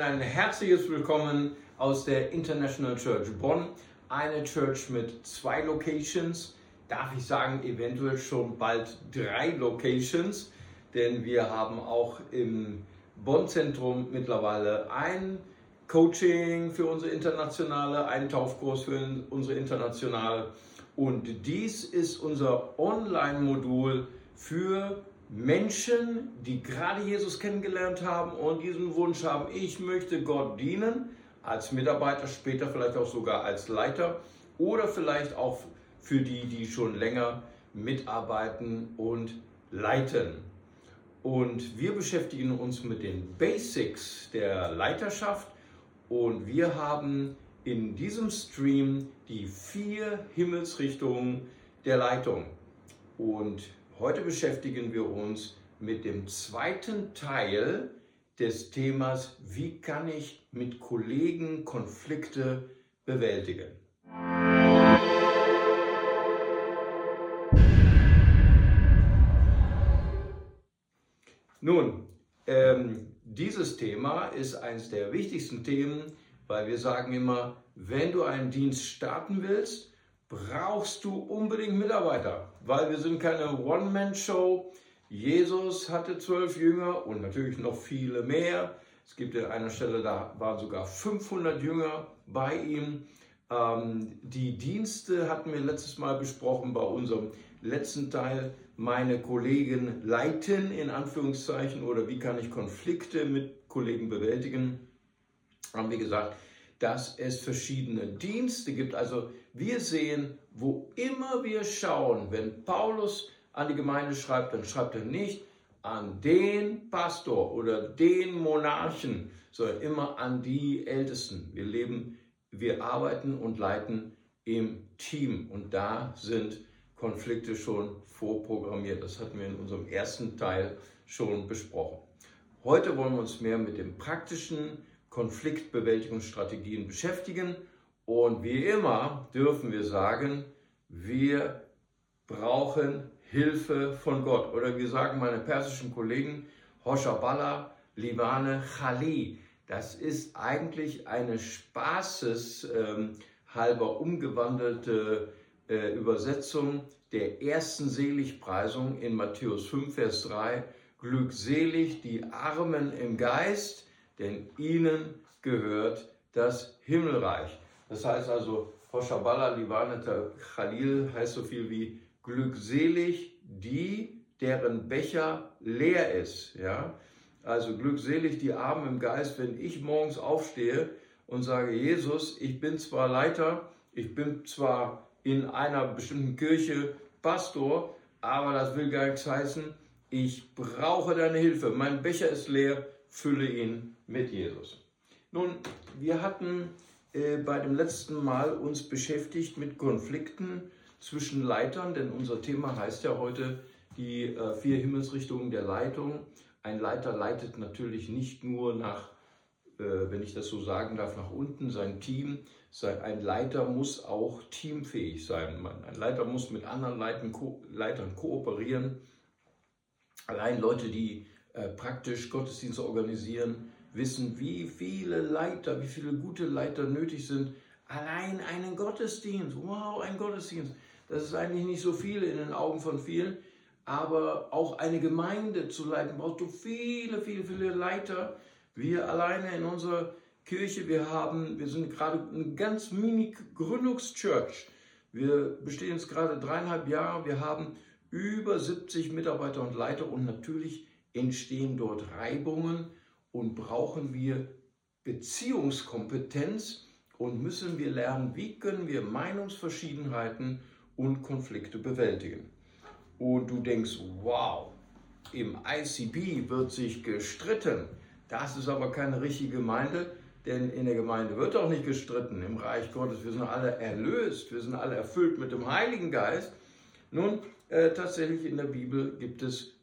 ein herzliches Willkommen aus der International Church Bonn. Eine Church mit 2 Locations, darf ich sagen, eventuell schon bald 3 Locations, denn wir haben auch im Bonn-Zentrum mittlerweile ein Coaching für unsere Internationale, einen Taufkurs für unsere Internationale und dies ist unser Online-Modul für Menschen, die gerade Jesus kennengelernt haben und diesen Wunsch haben, ich möchte Gott dienen, als Mitarbeiter, später vielleicht auch sogar als Leiter oder vielleicht auch für die, die schon länger mitarbeiten und leiten. Und wir beschäftigen uns mit den Basics der Leiterschaft und wir haben in diesem Stream die 4 Himmelsrichtungen der Leitung. Und heute beschäftigen wir uns mit dem zweiten Teil des Themas, wie kann ich mit Kollegen Konflikte bewältigen. Nun, dieses Thema ist eines der wichtigsten Themen, weil wir sagen immer, wenn du einen Dienst starten willst, brauchst du unbedingt Mitarbeiter, weil wir sind keine One-Man-Show. Jesus hatte 12 Jünger und natürlich noch viele mehr. Es gibt an einer Stelle, da waren sogar 500 Jünger bei ihm. Die Dienste hatten wir letztes Mal besprochen bei unserem letzten Teil. Meine Kollegen leiten, in Anführungszeichen, oder wie kann ich Konflikte mit Kollegen bewältigen, haben wir gesagt, dass es verschiedene Dienste gibt. Also wir sehen, wo immer wir schauen, wenn Paulus an die Gemeinde schreibt, dann schreibt er nicht an den Pastor oder den Monarchen, sondern immer an die Ältesten. Wir arbeiten und leiten im Team und da sind Konflikte schon vorprogrammiert. Das hatten wir in unserem ersten Teil schon besprochen. Heute wollen wir uns mehr mit den praktischen Konfliktbewältigungsstrategien beschäftigen und wie immer dürfen wir sagen, wir brauchen Hilfe von Gott. Oder wir sagen meine persischen Kollegen, Hoshabala, Libane, Chali. Das ist eigentlich eine spaßeshalber umgewandelte Übersetzung der ersten Seligpreisung in Matthäus 5, Vers 3. Glückselig die Armen im Geist, denn ihnen gehört das Himmelreich. Das heißt also, Hoshabala, Libane, Chalil heißt so viel wie glückselig die, deren Becher leer ist. Ja? Also glückselig die Armen im Geist, wenn ich morgens aufstehe und sage, Jesus, ich bin zwar Leiter, ich bin zwar in einer bestimmten Kirche Pastor, aber das will gar nichts heißen, ich brauche deine Hilfe, mein Becher ist leer, fülle ihn mit Jesus. Nun, wir hatten bei dem letzten Mal uns beschäftigt mit Konflikten zwischen Leitern, denn unser Thema heißt ja heute die 4 Himmelsrichtungen der Leitung. Ein Leiter leitet natürlich nicht nur nach, wenn ich das so sagen darf, nach unten sein Team. Ein Leiter muss auch teamfähig sein. Ein Leiter muss mit anderen Leitern kooperieren. Allein Leute, die praktisch Gottesdienste organisieren, wissen, wie viele gute Leiter nötig sind. Allein einen Gottesdienst, wow, ein Gottesdienst, das ist eigentlich nicht so viel in den Augen von vielen, aber auch eine Gemeinde zu leiten, brauchst du viele Leiter. Wir alleine in unserer Kirche, wir sind gerade eine ganz mini Gründungschurch. Wir bestehen jetzt gerade 3,5 Jahre, wir haben über 70 Mitarbeiter und Leiter und natürlich entstehen dort Reibungen und brauchen wir Beziehungskompetenz und müssen wir lernen, wie können wir Meinungsverschiedenheiten und Konflikte bewältigen. Und du denkst, wow, im ICB wird sich gestritten. Das ist aber keine richtige Gemeinde, denn in der Gemeinde wird auch nicht gestritten. Im Reich Gottes, wir sind alle erlöst, wir sind alle erfüllt mit dem Heiligen Geist. Nun, tatsächlich in der Bibel gibt es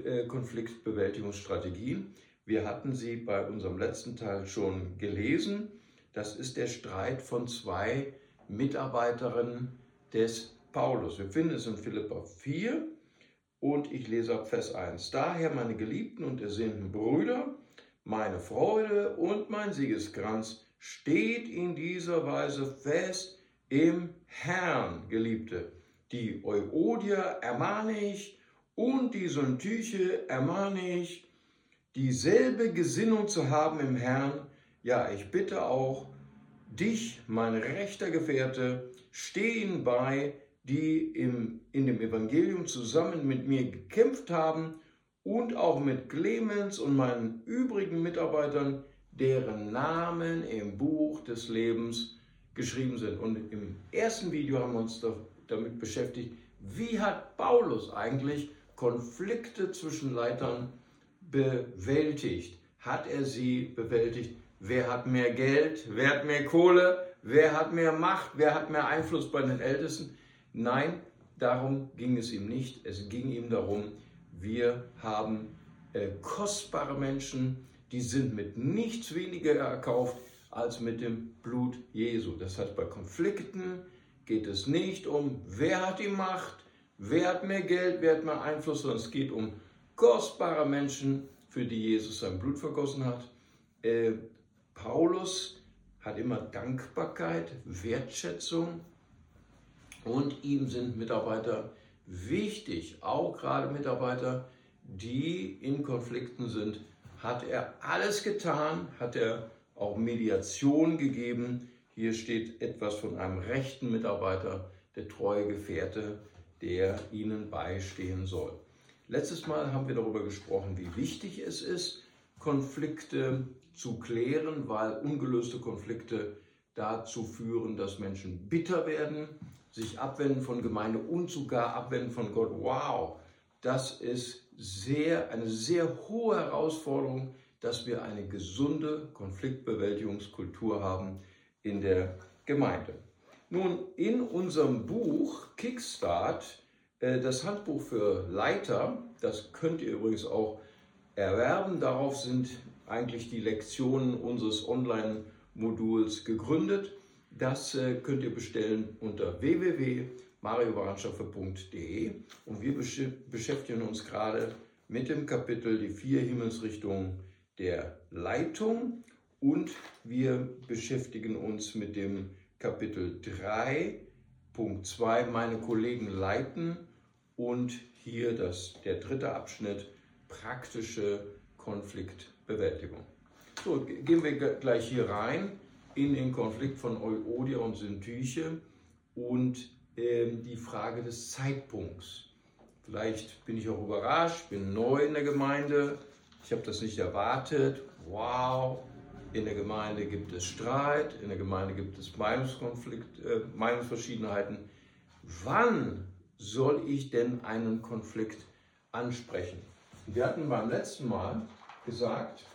Konfliktbewältigungsstrategien. Wir hatten sie bei unserem letzten Teil schon gelesen. Das ist der Streit von 2 Mitarbeiterinnen des Paulus. Wir finden es in Philipper 4 und ich lese ab Vers 1. Daher, meine geliebten und ersehnten Brüder, Meine Freude und mein Siegeskranz steht in dieser Weise fest im Herrn, Geliebte. Die Euodia ermahne ich und die Syntyche ermahne ich, dieselbe Gesinnung zu haben im Herrn. Ja, ich bitte auch dich, mein rechter Gefährte, stehen bei, die in dem Evangelium zusammen mit mir gekämpft haben und auch mit Clemens und meinen übrigen Mitarbeitern, deren Namen im Buch des Lebens geschrieben sind. Und im ersten Video haben wir uns damit beschäftigt, wie hat Paulus eigentlich Konflikte zwischen Leitern bewältigt? Hat er sie bewältigt? Wer hat mehr Geld? Wer hat mehr Kohle? Wer hat mehr Macht? Wer hat mehr Einfluss bei den Ältesten? Nein, darum ging es ihm nicht. Es ging ihm darum, wir haben kostbare Menschen, die sind mit nichts weniger erkauft als mit dem Blut Jesu. Das heißt, bei Konflikten geht es nicht um, wer hat die Macht, wer hat mehr Geld, wer hat mehr Einfluss, sondern es geht um kostbare Menschen, für die Jesus sein Blut vergossen hat. Paulus hat immer Dankbarkeit, Wertschätzung und ihm sind Mitarbeiter wichtig, auch gerade Mitarbeiter, die in Konflikten sind. Hat er alles getan, hat er auch Mediation gegeben. Hier steht etwas von einem rechten Mitarbeiter, der treue Gefährte, der ihnen beistehen soll. Letztes Mal haben wir darüber gesprochen, wie wichtig es ist, Konflikte zu klären, weil ungelöste Konflikte dazu führen, dass Menschen bitter werden, sich abwenden von Gemeinde und sogar abwenden von Gott. Wow, das ist eine sehr hohe Herausforderung, dass wir eine gesunde Konfliktbewältigungskultur haben in der Gemeinde. Nun, in unserem Buch Kickstart, das Handbuch für Leiter, das könnt ihr übrigens auch erwerben. Darauf sind eigentlich die Lektionen unseres Online-Moduls gegründet. Das könnt ihr bestellen unter www.mariobrandschaffer.de und wir beschäftigen uns gerade mit dem Kapitel die 4 Himmelsrichtungen der Leitung und wir beschäftigen uns mit dem Kapitel 3.2 meine Kollegen leiten und hier der dritte Abschnitt praktische Konfliktbewältigung. So, gehen wir gleich hier rein in den Konflikt von Euodia und Syntyche und die Frage des Zeitpunkts. Vielleicht bin ich auch überrascht, bin neu in der Gemeinde, ich habe das nicht erwartet. Wow, in der Gemeinde gibt es Streit, in der Gemeinde gibt es Meinungsverschiedenheiten. Wann soll ich denn einen Konflikt ansprechen? Wir hatten beim letzten Mal gesagt,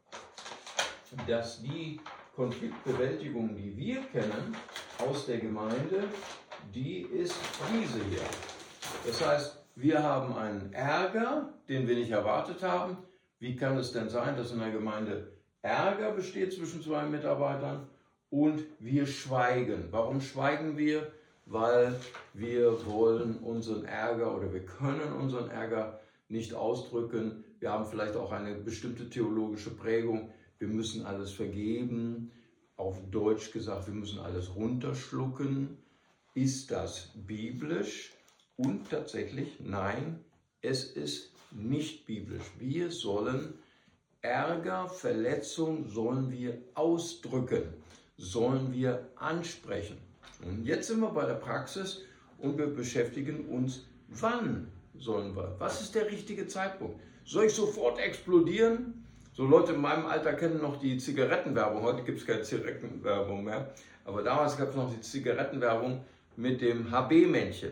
dass die Konfliktbewältigung, die wir kennen aus der Gemeinde, die ist diese hier. Das heißt, wir haben einen Ärger, den wir nicht erwartet haben. Wie kann es denn sein, dass in der Gemeinde Ärger besteht zwischen zwei Mitarbeitern und wir schweigen? Warum schweigen wir? Weil wir wollen unseren Ärger oder wir können unseren Ärger nicht ausdrücken. Wir haben vielleicht auch eine bestimmte theologische Prägung. Wir müssen alles vergeben. Auf Deutsch gesagt, wir müssen alles runterschlucken. Ist das biblisch? Und tatsächlich, nein, es ist nicht biblisch. Wir sollen Ärger, Verletzung sollen wir ausdrücken, sollen wir ansprechen. Und jetzt sind wir bei der Praxis und wir beschäftigen uns, wann sollen wir? Was ist der richtige Zeitpunkt? Soll ich sofort explodieren? So Leute in meinem Alter kennen noch die Zigarettenwerbung. Heute gibt es keine Zigarettenwerbung mehr. Aber damals gab es noch die Zigarettenwerbung mit dem HB-Männchen.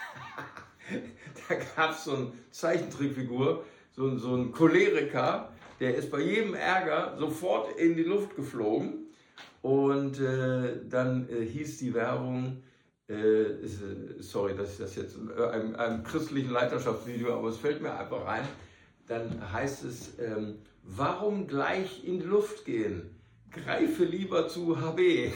Da gab es so eine Zeichentrickfigur, so ein Choleriker, der ist bei jedem Ärger sofort in die Luft geflogen. Und dann hieß die Werbung, sorry, dass ich das jetzt in einem christlichen Leiterschaftsvideo, aber es fällt mir einfach rein, dann heißt es, warum gleich in die Luft gehen? Greife lieber zu HB.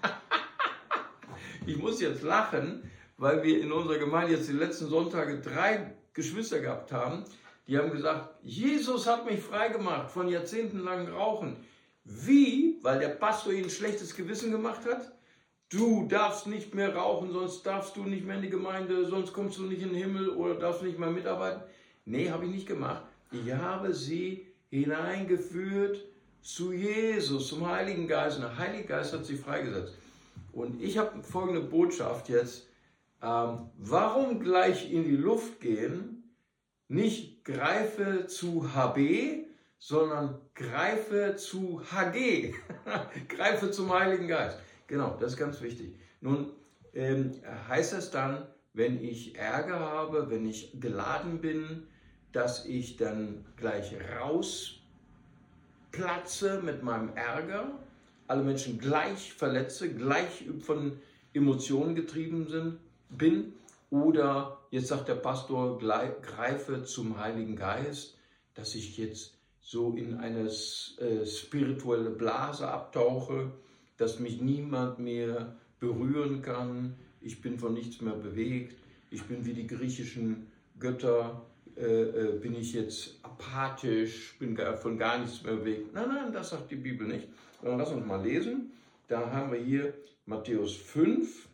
Ich muss jetzt lachen, weil wir in unserer Gemeinde jetzt die letzten Sonntage 3 Geschwister gehabt haben, Die haben gesagt, Jesus hat mich freigemacht von jahrzehntelangen Rauchen. Wie? Weil der Pastor ihnen ein schlechtes Gewissen gemacht hat? Du darfst nicht mehr rauchen, sonst darfst du nicht mehr in die Gemeinde, sonst kommst du nicht in den Himmel oder darfst nicht mehr mitarbeiten. Nee, habe ich nicht gemacht. Ich habe sie hineingeführt zu Jesus, zum Heiligen Geist. Und der Heilige Geist hat sie freigesetzt. Und ich habe folgende Botschaft jetzt. Warum gleich in die Luft gehen? Nicht greife zu HB, sondern greife zu HG. Greife zum Heiligen Geist. Genau, das ist ganz wichtig. Nun heißt das dann, wenn ich Ärger habe, wenn ich geladen bin, dass ich dann gleich rausplatze mit meinem Ärger, alle Menschen gleich verletze, gleich von Emotionen getrieben bin, oder jetzt sagt der Pastor, greife zum Heiligen Geist, dass ich jetzt so in eine spirituelle Blase abtauche, dass mich niemand mehr berühren kann, ich bin von nichts mehr bewegt, ich bin wie die griechischen Götter, bin ich jetzt apathisch, bin von gar nichts mehr bewegt. Nein, das sagt die Bibel nicht. Und lass uns mal lesen. Da haben wir hier Matthäus 5,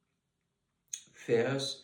Vers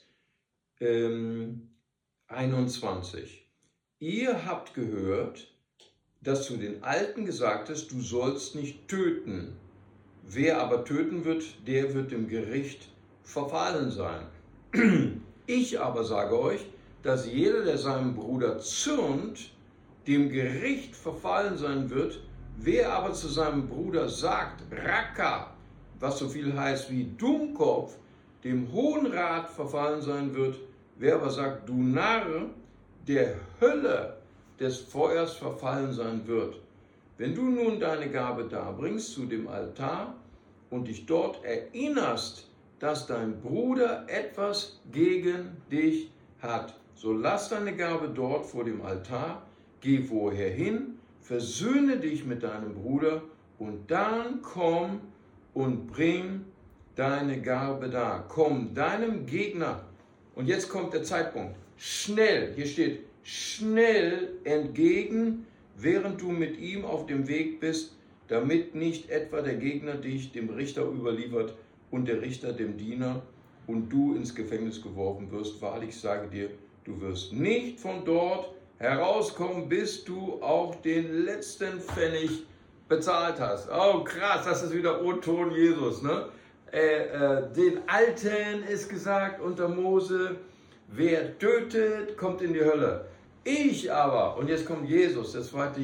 21. Ihr habt gehört, dass zu den Alten gesagt ist, du sollst nicht töten. Wer aber töten wird, der wird dem Gericht verfallen sein. Ich aber sage euch, dass jeder, der seinem Bruder zürnt, dem Gericht verfallen sein wird. Wer aber zu seinem Bruder sagt, Raka, was so viel heißt wie Dummkopf, dem Hohen Rat verfallen sein wird. Wer aber sagt, du Narr, der Hölle des Feuers verfallen sein wird. Wenn du nun deine Gabe darbringst zu dem Altar und dich dort erinnerst, dass dein Bruder etwas gegen dich hat, so lass deine Gabe dort vor dem Altar, geh vorher hin, versöhne dich mit deinem Bruder und dann komm und bring deine Gabe dar. Komm deinem Gegner, und jetzt kommt der Zeitpunkt, schnell, hier steht, schnell entgegen, während du mit ihm auf dem Weg bist, damit nicht etwa der Gegner dich dem Richter überliefert und der Richter dem Diener und du ins Gefängnis geworfen wirst. Wahrlich sage dir, du wirst nicht von dort herauskommen, bis du auch den letzten Pfennig bezahlt hast. Oh krass, das ist wieder O-Ton Jesus, ne? Den Alten ist gesagt unter Mose, wer tötet, kommt in die Hölle. Ich aber, und jetzt kommt Jesus, der zweite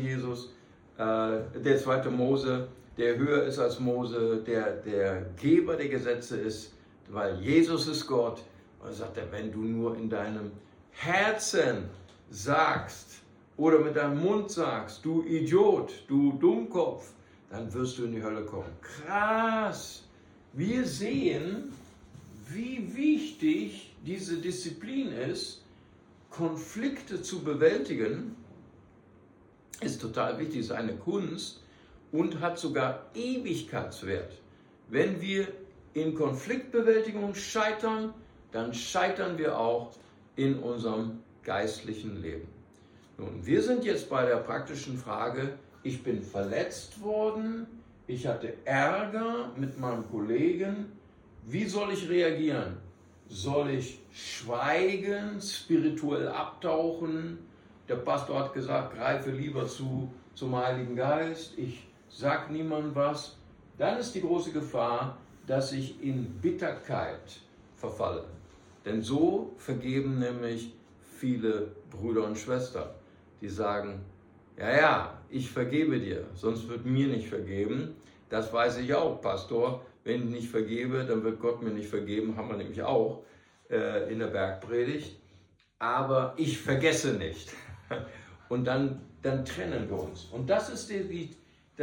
Mose, der höher ist als Mose, der Geber der Gesetze ist, weil Jesus ist Gott. Und er sagt, wenn du nur in deinem Herzen sagst oder mit deinem Mund sagst, du Idiot, du Dummkopf, dann wirst du in die Hölle kommen. Krass! Wir sehen, wie wichtig diese Disziplin ist, Konflikte zu bewältigen, ist total wichtig, ist eine Kunst und hat sogar Ewigkeitswert. Wenn wir in Konfliktbewältigung scheitern, dann scheitern wir auch in unserem geistlichen Leben. Nun, wir sind jetzt bei der praktischen Frage, ich bin verletzt worden, ich hatte Ärger mit meinem Kollegen, wie soll ich reagieren? Soll ich schweigen, spirituell abtauchen? Der Pastor hat gesagt, greife lieber zum Heiligen Geist, ich sage niemandem was. Dann ist die große Gefahr, dass ich in Bitterkeit verfalle. Denn so vergeben nämlich viele Brüder und Schwestern, die sagen, ja, ich vergebe dir, sonst wird mir nicht vergeben. Das weiß ich auch, Pastor. Wenn ich nicht vergebe, dann wird Gott mir nicht vergeben, haben wir nämlich auch in der Bergpredigt. Aber ich vergesse nicht. Und dann trennen wir uns. Und das ist die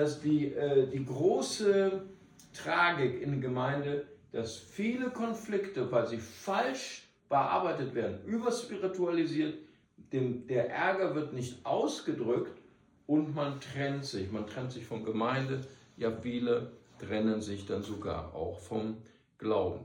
große Tragik in der Gemeinde, dass viele Konflikte, weil sie falsch bearbeitet werden, überspiritualisiert, der Ärger wird nicht ausgedrückt und man trennt sich. Man trennt sich von Gemeinde. Ja, viele trennen sich dann sogar auch vom Glauben.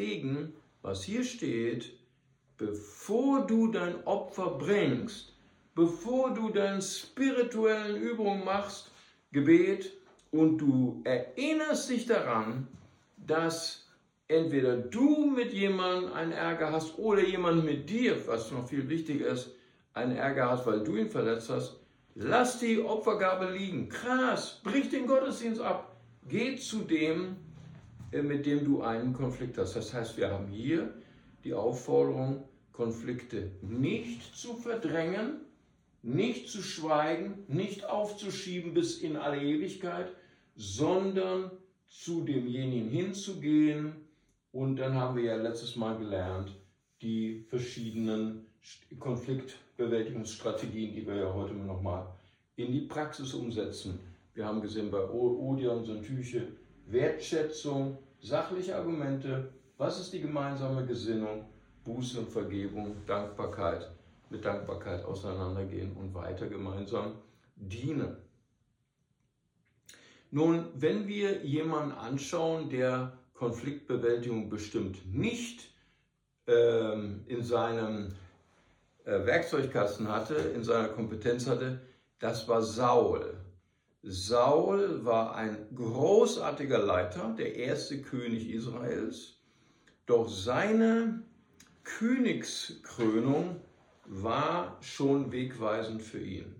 Deswegen, was hier steht, bevor du dein Opfer bringst, bevor du deine spirituellen Übungen machst, Gebet, und du erinnerst dich daran, dass entweder du mit jemandem einen Ärger hast oder jemand mit dir, was noch viel wichtiger ist, einen Ärger hast, weil du ihn verletzt hast, lass die Opfergabe liegen. Krass, brich den Gottesdienst ab. Geh zu dem, mit dem du einen Konflikt hast. Das heißt, wir haben hier die Aufforderung, Konflikte nicht zu verdrängen, nicht zu schweigen, nicht aufzuschieben bis in alle Ewigkeit, sondern zu demjenigen hinzugehen. Und dann haben wir ja letztes Mal gelernt, die verschiedenen Konfliktbewältigungsstrategien, die wir ja heute nochmal in die Praxis umsetzen. Wir haben gesehen bei Odeon und Tüche, Wertschätzung, sachliche Argumente, was ist die gemeinsame Gesinnung, Buße und Vergebung, Dankbarkeit, mit Dankbarkeit auseinandergehen und weiter gemeinsam dienen. Nun, wenn wir jemanden anschauen, der Konfliktbewältigung bestimmt nicht in seinem Werkzeugkasten hatte, in seiner Kompetenz hatte, das war Saul. Saul war ein großartiger Leiter, der erste König Israels, doch seine Königskrönung war schon wegweisend für ihn.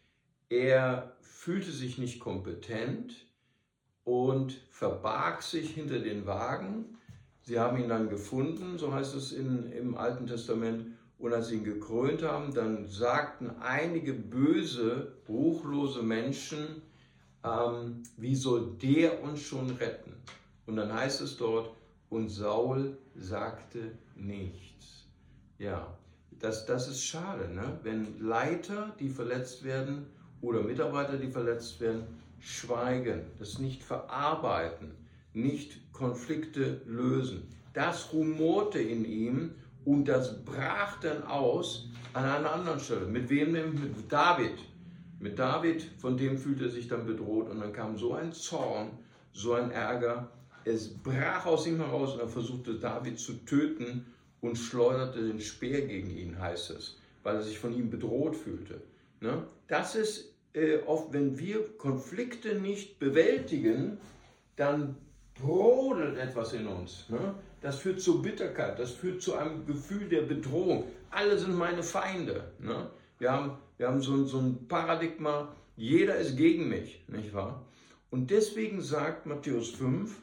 Er fühlte sich nicht kompetent und verbarg sich hinter den Wagen. Sie haben ihn dann gefunden, so heißt es im Alten Testament, und als sie ihn gekrönt haben, dann sagten einige böse, ruchlose Menschen, wie soll der uns schon retten? Und dann heißt es dort, und Saul sagte nichts. Ja, das ist schade, ne? Wenn Leiter, die verletzt werden, oder Mitarbeiter, die verletzt werden, schweigen, das nicht verarbeiten, nicht Konflikte lösen. Das rumorte in ihm und das brach dann aus an einer anderen Stelle. Mit wem denn? Mit David. Mit David, von dem fühlte er sich dann bedroht und dann kam so ein Zorn, so ein Ärger. Es brach aus ihm heraus und er versuchte David zu töten und schleuderte den Speer gegen ihn, heißt es, weil er sich von ihm bedroht fühlte. Ne? Das ist oft, wenn wir Konflikte nicht bewältigen, dann brodelt etwas in uns. Ne? Das führt zur Bitterkeit, das führt zu einem Gefühl der Bedrohung. Alle sind meine Feinde. Ne? Wir haben so ein Paradigma, jeder ist gegen mich, nicht wahr? Und deswegen sagt Matthäus 5,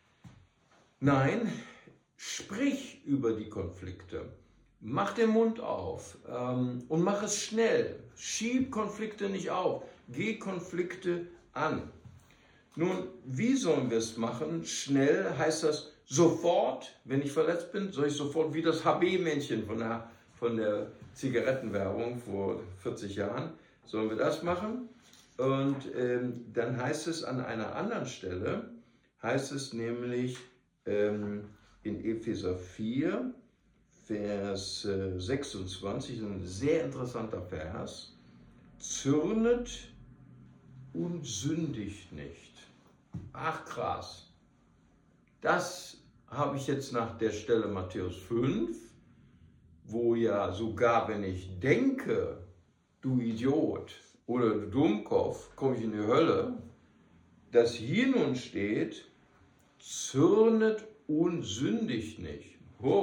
nein, sprich über die Konflikte. Mach den Mund auf und mach es schnell. Schieb Konflikte nicht auf. Geh Konflikte an. Nun, wie sollen wir es machen? Schnell heißt das sofort, wenn ich verletzt bin, soll ich sofort wie das HB-Männchen von der Zigarettenwerbung vor 40 Jahren, sollen wir das machen? Und dann heißt es an einer anderen Stelle, heißt es nämlich in Epheser 4, Vers 26, ein sehr interessanter Vers, zürnet und sündigt nicht. Ach krass, das habe ich jetzt nach der Stelle Matthäus 5, wo ja sogar, wenn ich denke, du Idiot oder du Dummkopf, komme ich in die Hölle, dass hier nun steht, zürnet und sündigt nicht.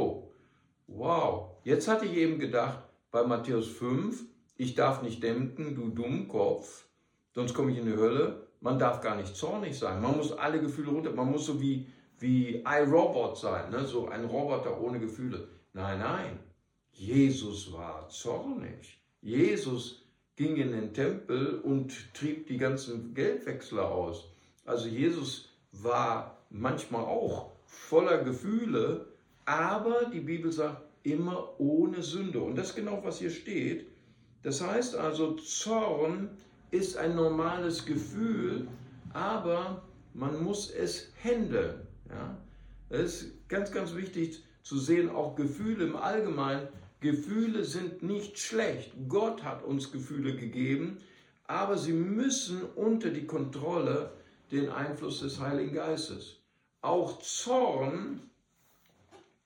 Wow, jetzt hatte ich eben gedacht, bei Matthäus 5, ich darf nicht denken, du Dummkopf, sonst komme ich in die Hölle. Man darf gar nicht zornig sein, man muss alle Gefühle runter, man muss so wie iRobot sein, ne? So ein Roboter ohne Gefühle. Nein, Jesus war zornig. Jesus ging in den Tempel und trieb die ganzen Geldwechsler aus. Also Jesus war manchmal auch voller Gefühle, aber die Bibel sagt, immer ohne Sünde. Und das ist genau, was hier steht. Das heißt also, Zorn ist ein normales Gefühl, aber man muss es handeln. Ja? Es ist ganz, ganz wichtig zu sehen, auch Gefühle im Allgemeinen. Gefühle sind nicht schlecht. Gott hat uns Gefühle gegeben, aber sie müssen unter die Kontrolle den Einfluss des Heiligen Geistes. Auch Zorn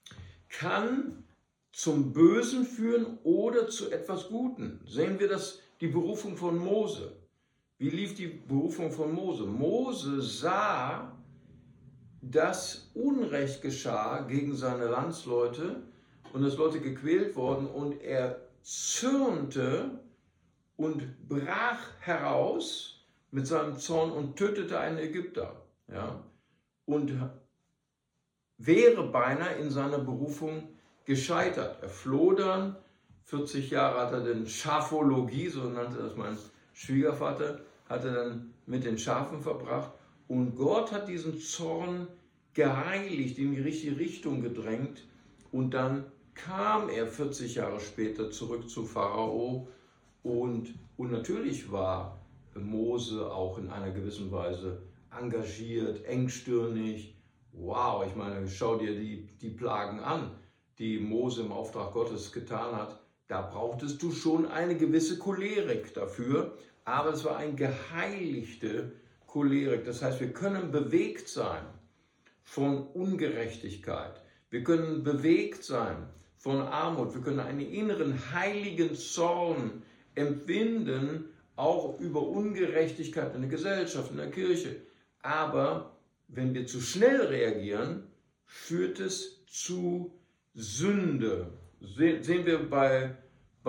kann zum Bösen führen oder zu etwas Guten. Sehen wir das die Berufung von Mose. Wie lief die Berufung von Mose? Mose sah, dass Unrecht geschah gegen seine Landsleute und dass Leute gequält wurden, und er zürnte und brach heraus mit seinem Zorn und tötete einen Ägypter. Ja? Und wäre beinahe in seiner Berufung gescheitert. Er floh dann, 40 Jahre hat er den Schafologie, so nannte das mein Schwiegervater, hat er dann mit den Schafen verbracht, und Gott hat diesen Zorn geheiligt, in die richtige Richtung gedrängt, und dann kam er 40 Jahre später zurück zu Pharao, und natürlich war Mose auch in einer gewissen Weise engagiert, engstirnig. Wow, ich meine, schau dir die Plagen an, die Mose im Auftrag Gottes getan hat. Da brauchtest du schon eine gewisse Cholerik dafür, aber es war eine geheiligte Cholerik. Das heißt, wir können bewegt sein von Ungerechtigkeit. Wir können bewegt sein von Armut. Wir können einen inneren heiligen Zorn empfinden, auch über Ungerechtigkeit in der Gesellschaft, in der Kirche. Aber wenn wir zu schnell reagieren, führt es zu Sünde. Sehen wir bei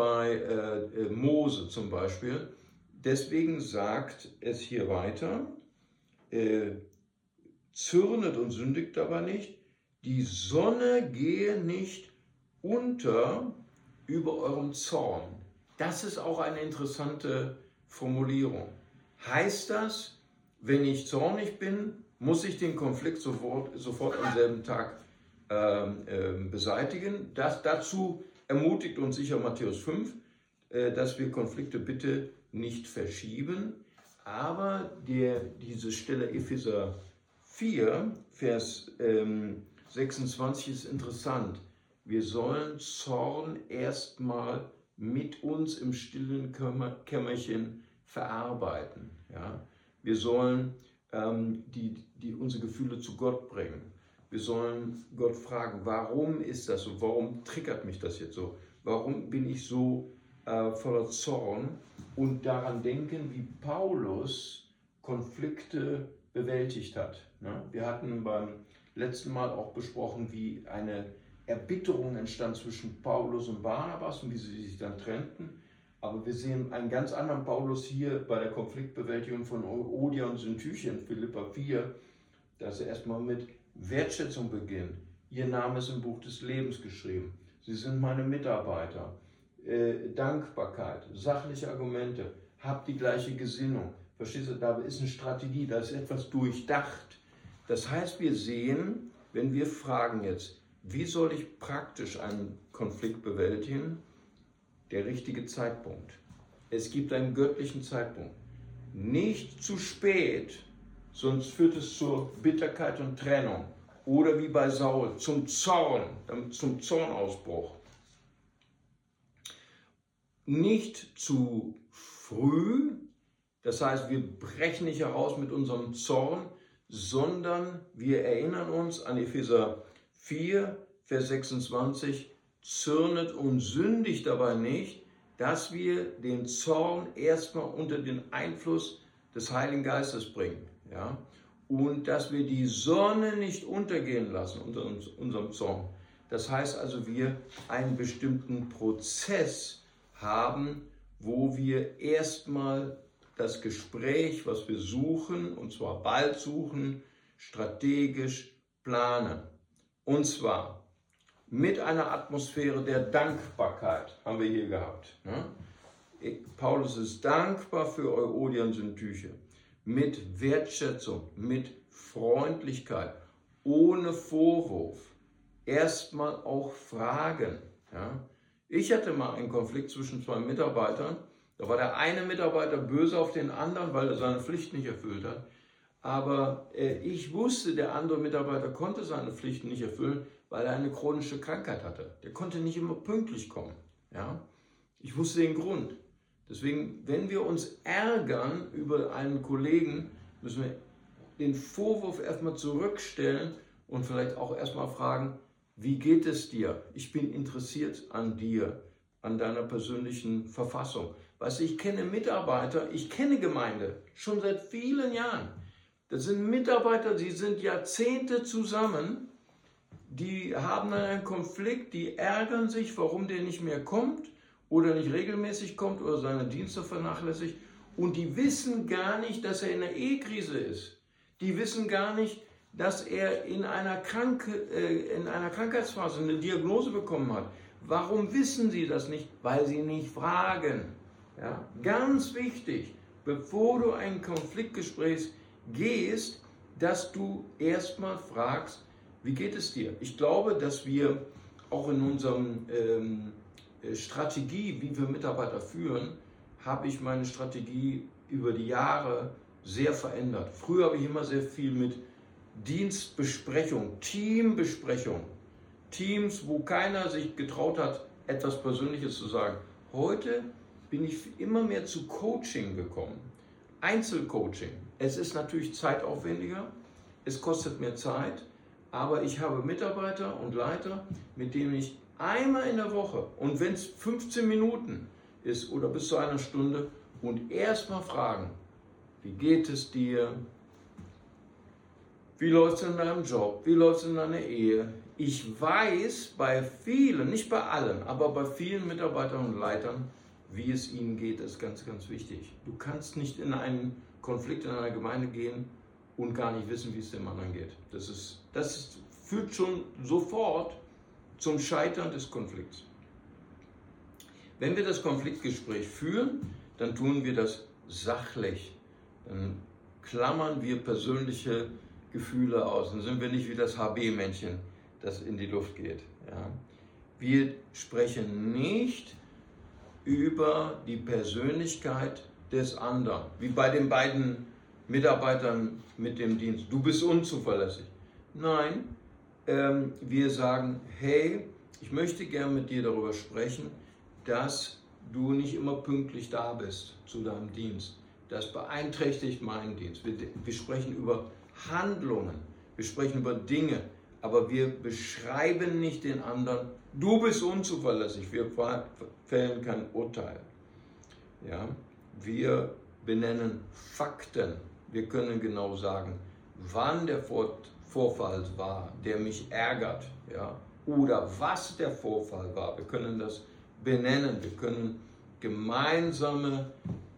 Mose zum Beispiel. Deswegen sagt es hier weiter, zürnet und sündigt dabei nicht, die Sonne gehe nicht unter über eurem Zorn. Das ist auch eine interessante Formulierung. Heißt das, wenn ich zornig bin, muss ich den Konflikt sofort am selben Tag beseitigen? Dazu ermutigt uns sicher Matthäus 5, dass wir Konflikte bitte nicht verschieben. Aber diese Stelle Epheser 4, Vers 26 ist interessant. Wir sollen Zorn erstmal mit uns im stillen Kämmerchen verarbeiten. Ja? Wir sollen unsere Gefühle zu Gott bringen. Wir sollen Gott fragen, warum ist das so? Warum triggert mich das jetzt so? Warum bin ich so voller Zorn? Und daran denken, wie Paulus Konflikte bewältigt hat. Ja? Wir hatten beim letzten Mal auch besprochen, wie eine Erbitterung entstand zwischen Paulus und Barnabas und wie sie sich dann trennten. Aber wir sehen einen ganz anderen Paulus hier bei der Konfliktbewältigung von Euodia und Syntyche in Philipper 4, dass er erstmal mit Wertschätzung beginnt. Ihr Name ist im Buch des Lebens geschrieben. Sie sind meine Mitarbeiter. Dankbarkeit, sachliche Argumente, habt die gleiche Gesinnung. Verstehst du, da ist eine Strategie, da ist etwas durchdacht. Das heißt, wir sehen, wenn wir fragen jetzt, wie soll ich praktisch einen Konflikt bewältigen? Der richtige Zeitpunkt. Es gibt einen göttlichen Zeitpunkt. Nicht zu spät, sonst führt es zur Bitterkeit und Trennung. Oder wie bei Saul, zum Zornausbruch. Nicht zu früh, das heißt, wir brechen nicht heraus mit unserem Zorn, sondern wir erinnern uns an Epheser 4, Vers 26, zürnet und sündigt dabei nicht, dass wir den Zorn erstmal unter den Einfluss des Heiligen Geistes bringen. Ja? Und dass wir die Sonne nicht untergehen lassen unter unserem Zorn. Das heißt also, wir einen bestimmten Prozess haben, wo wir erstmal das Gespräch, was wir suchen, und zwar bald suchen, strategisch planen. Und zwar mit einer Atmosphäre der Dankbarkeit, haben wir hier gehabt. Ne? Paulus ist dankbar für Euodia und Syntyche. Mit Wertschätzung, mit Freundlichkeit, ohne Vorwurf. Erstmal auch fragen. Ja? Ich hatte mal einen Konflikt zwischen zwei Mitarbeitern. Da war der eine Mitarbeiter böse auf den anderen, weil er seine Pflicht nicht erfüllt hat. Aber ich wusste, der andere Mitarbeiter konnte seine Pflichten nicht erfüllen, weil er eine chronische Krankheit hatte. Der konnte nicht immer pünktlich kommen. Ja? Ich wusste den Grund. Deswegen, wenn wir uns ärgern über einen Kollegen, müssen wir den Vorwurf erstmal zurückstellen und vielleicht auch erstmal fragen, wie geht es dir? Ich bin interessiert an dir, an deiner persönlichen Verfassung. Weißt du, ich kenne Mitarbeiter, ich kenne Gemeinde schon seit vielen Jahren. Das sind Mitarbeiter, die sind Jahrzehnte zusammen, die haben dann einen Konflikt, die ärgern sich, warum der nicht mehr kommt oder nicht regelmäßig kommt oder seine Dienste vernachlässigt. Und die wissen gar nicht, dass er in einer Ehekrise ist. Die wissen gar nicht, dass er in einer Krankheitsphase eine Diagnose bekommen hat. Warum wissen sie das nicht? Weil sie nicht fragen. Ja? Ganz wichtig, bevor du ein Konfliktgespräch gehst, dass du erstmal fragst, wie geht es dir? Ich glaube, dass wir auch in unserer Strategie, wie wir Mitarbeiter führen, habe ich meine Strategie über die Jahre sehr verändert. Früher habe ich immer sehr viel mit Dienstbesprechung, Teambesprechung, Teams, wo keiner sich getraut hat, etwas Persönliches zu sagen. Heute bin ich immer mehr zu Coaching gekommen, Einzelcoaching. Es ist natürlich zeitaufwendiger, es kostet mehr Zeit, aber ich habe Mitarbeiter und Leiter, mit denen ich einmal in der Woche, und wenn es 15 Minuten ist oder bis zu einer Stunde, und erstmal fragen, wie geht es dir? Wie läuft es in deinem Job? Wie läuft es in deiner Ehe? Ich weiß bei vielen, nicht bei allen, aber bei vielen Mitarbeitern und Leitern, wie es ihnen geht, ist ganz, ganz wichtig. Du kannst nicht in einen Konflikt in einer Gemeinde gehen und gar nicht wissen, wie es dem anderen geht. Das führt schon sofort zum Scheitern des Konflikts. Wenn wir das Konfliktgespräch führen, dann tun wir das sachlich. Dann klammern wir persönliche Gefühle aus. Dann sind wir nicht wie das HB-Männchen, das in die Luft geht. Ja. Wir sprechen nicht über die Persönlichkeit des anderen, wie bei den beiden Mitarbeitern mit dem Dienst. Du bist unzuverlässig. Nein, wir sagen, hey, ich möchte gerne mit dir darüber sprechen, dass du nicht immer pünktlich da bist zu deinem Dienst. Das beeinträchtigt meinen Dienst. Wir sprechen über Handlungen, wir sprechen über Dinge, aber wir beschreiben nicht den anderen, du bist unzuverlässig, wir fällen kein Urteil. Ja? Wir benennen Fakten, wir können genau sagen, wann der Vorfall war, der mich ärgert, ja? Oder was der Vorfall war. Wir können das benennen, wir können gemeinsame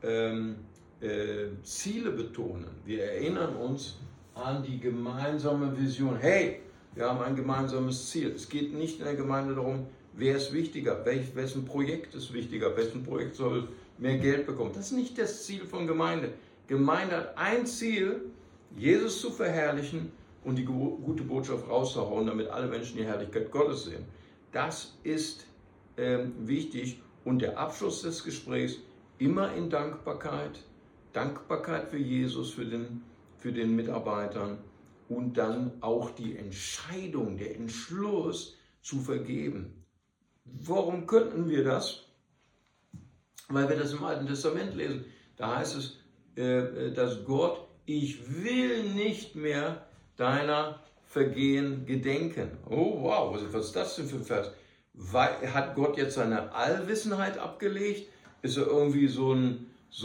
Ziele betonen. Wir erinnern uns an die gemeinsame Vision. Hey, wir haben ein gemeinsames Ziel. Es geht nicht in der Gemeinde darum, wer ist wichtiger, wessen Projekt ist wichtiger, wessen Projekt soll mehr Geld bekommen. Das ist nicht das Ziel von Gemeinde. Gemeinde hat ein Ziel, Jesus zu verherrlichen und die gute Botschaft rauszuhauen, damit alle Menschen die Herrlichkeit Gottes sehen. Das ist wichtig, und der Abschluss des Gesprächs immer in Dankbarkeit. Dankbarkeit für Jesus, für den Mitarbeitern, und dann auch die Entscheidung, der Entschluss zu vergeben. Warum könnten wir das? Weil wir das im Alten Testament lesen. Da heißt es, dass Gott, ich will nicht mehr deiner Vergehen gedenken. Oh wow, was ist das denn für ein Vers? Hat Gott jetzt seine Allwissenheit abgelegt? Ist er irgendwie so ein